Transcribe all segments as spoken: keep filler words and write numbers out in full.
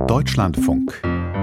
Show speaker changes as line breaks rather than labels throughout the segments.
Deutschlandfunk.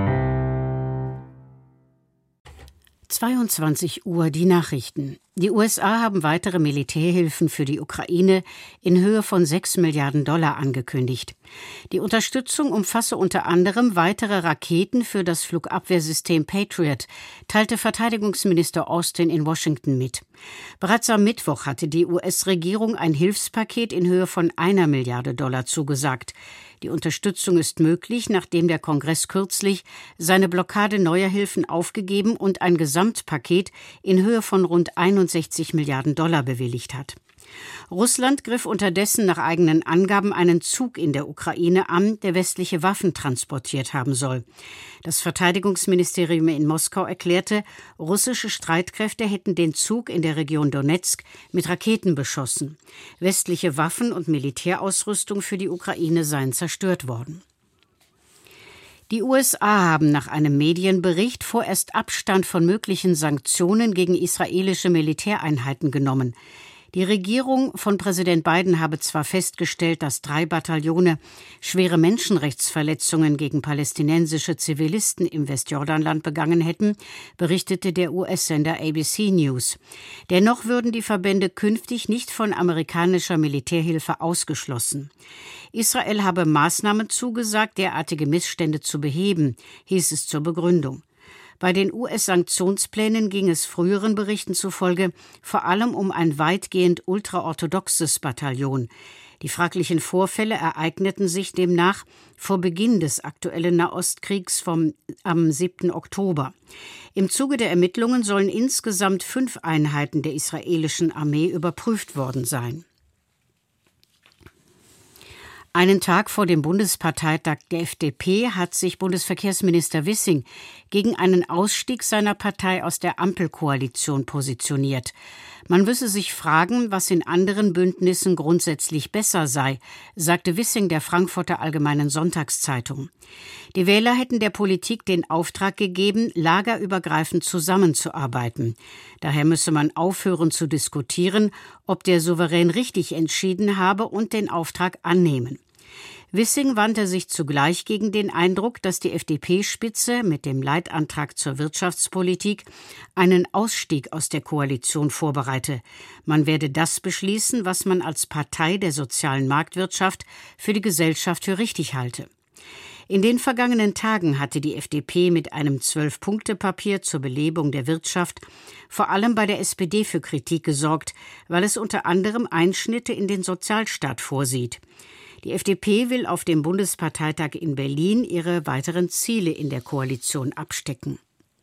zweiundzwanzig Uhr die Nachrichten. Die U S A haben weitere Militärhilfen für die Ukraine in Höhe von sechs Milliarden Dollar angekündigt. Die Unterstützung umfasse unter anderem weitere Raketen für das Flugabwehrsystem Patriot, teilte Verteidigungsminister Austin in Washington mit. Bereits am Mittwoch hatte die U S-Regierung ein Hilfspaket in Höhe von einer Milliarde Dollar zugesagt. Die Unterstützung ist möglich, nachdem der Kongress kürzlich seine Blockade neuer Hilfen aufgegeben und ein Gesamtpaket in Höhe von rund einundsechzig Milliarden Dollar bewilligt hat. Russland griff unterdessen nach eigenen Angaben einen Zug in der Ukraine an, der westliche Waffen transportiert haben soll. Das Verteidigungsministerium in Moskau erklärte, russische Streitkräfte hätten den Zug in der Region Donezk mit Raketen beschossen. Westliche Waffen und Militärausrüstung für die Ukraine seien zerstört worden. Die U S A haben nach einem Medienbericht vorerst Abstand von möglichen Sanktionen gegen israelische Militäreinheiten genommen. Die Regierung von Präsident Biden habe zwar festgestellt, dass drei Bataillone schwere Menschenrechtsverletzungen gegen palästinensische Zivilisten im Westjordanland begangen hätten, berichtete der U S-Sender A B C News. Dennoch würden die Verbände künftig nicht von amerikanischer Militärhilfe ausgeschlossen. Israel habe Maßnahmen zugesagt, derartige Missstände zu beheben, hieß es zur Begründung. Bei den U S-Sanktionsplänen ging es früheren Berichten zufolge vor allem um ein weitgehend ultraorthodoxes Bataillon. Die fraglichen Vorfälle ereigneten sich demnach vor Beginn des aktuellen Nahostkriegs vom, am siebten Oktober. Im Zuge der Ermittlungen sollen insgesamt fünf Einheiten der israelischen Armee überprüft worden sein. Einen Tag vor dem Bundesparteitag der F D P hat sich Bundesverkehrsminister Wissing gegen einen Ausstieg seiner Partei aus der Ampelkoalition positioniert. Man müsse sich fragen, was in anderen Bündnissen grundsätzlich besser sei, sagte Wissing der Frankfurter Allgemeinen Sonntagszeitung. Die Wähler hätten der Politik den Auftrag gegeben, lagerübergreifend zusammenzuarbeiten. Daher müsse man aufhören zu diskutieren, ob der Souverän richtig entschieden habe, und den Auftrag annehmen. Wissing wandte sich zugleich gegen den Eindruck, dass die F D P-Spitze mit dem Leitantrag zur Wirtschaftspolitik einen Ausstieg aus der Koalition vorbereite. Man werde das beschließen, was man als Partei der sozialen Marktwirtschaft für die Gesellschaft für richtig halte. In den vergangenen Tagen hatte die F D P mit einem Zwölf-Punkte-Papier zur Belebung der Wirtschaft vor allem bei der S P D für Kritik gesorgt, weil es unter anderem Einschnitte in den Sozialstaat vorsieht. Die F D P will auf dem Bundesparteitag in Berlin ihre weiteren Ziele in der Koalition abstecken.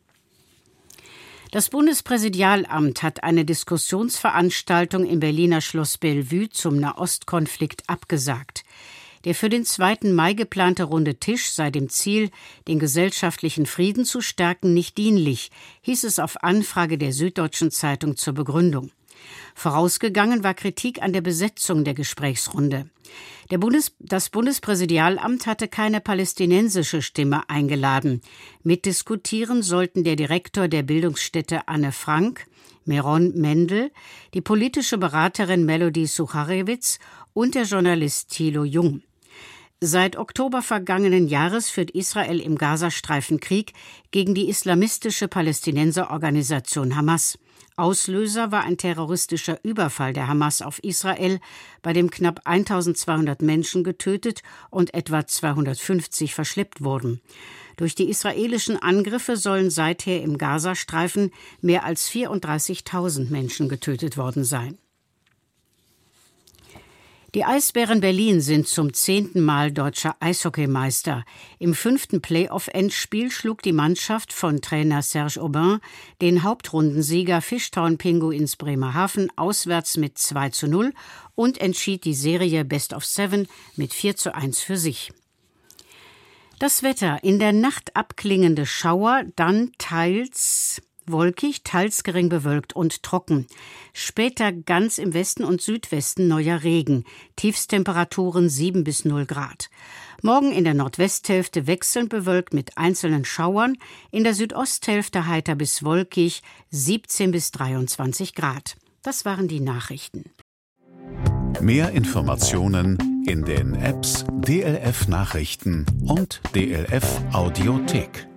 Das Bundespräsidialamt hat eine Diskussionsveranstaltung im Berliner Schloss Bellevue zum Nahostkonflikt abgesagt. Der für den zweiten Mai geplante runde Tisch sei dem Ziel, den gesellschaftlichen Frieden zu stärken, nicht dienlich, hieß es auf Anfrage der Süddeutschen Zeitung zur Begründung. Vorausgegangen war Kritik an der Besetzung der Gesprächsrunde. Der Bundes- das Bundespräsidialamt hatte keine palästinensische Stimme eingeladen. Mitdiskutieren sollten der Direktor der Bildungsstätte Anne Frank, Meron Mendel, die politische Beraterin Melody Sucharewitz und der Journalist Thilo Jung. Seit Oktober vergangenen Jahres führt Israel im Gazastreifen Krieg gegen die islamistische Palästinenserorganisation Hamas. Auslöser war ein terroristischer Überfall der Hamas auf Israel, bei dem knapp eintausendzweihundert Menschen getötet und etwa zweihundertfünfzig verschleppt wurden. Durch die israelischen Angriffe sollen seither im Gazastreifen mehr als vierunddreißigtausend Menschen getötet worden sein. Die Eisbären Berlin sind zum zehnten Mal deutscher Eishockeymeister. Im fünften Playoff-Endspiel schlug die Mannschaft von Trainer Serge Aubin den Hauptrundensieger Fishtown Pinguins Bremerhaven auswärts mit zwei zu null und entschied die Serie Best of Seven mit vier zu eins für sich. Das Wetter: In der Nacht abklingende Schauer, dann teils wolkig, teils gering bewölkt und trocken. Später ganz im Westen und Südwesten neuer Regen. Tiefstemperaturen sieben bis null Grad. Morgen in der Nordwesthälfte wechselnd bewölkt mit einzelnen Schauern, in der Südosthälfte heiter bis wolkig, siebzehn bis dreiundzwanzig Grad. Das waren die Nachrichten.
Mehr Informationen in den Apps D L F Nachrichten und D L F Audiothek.